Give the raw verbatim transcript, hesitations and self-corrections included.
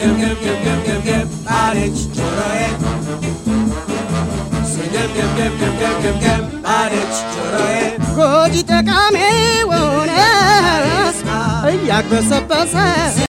gib gib gib gib gib gib አለች ጆሮዬ ስግብ gib gib gib gib gib gib አለች ጆሮዬ ጎጂ ጠቃሚ ሆነ እያግበሰበሰ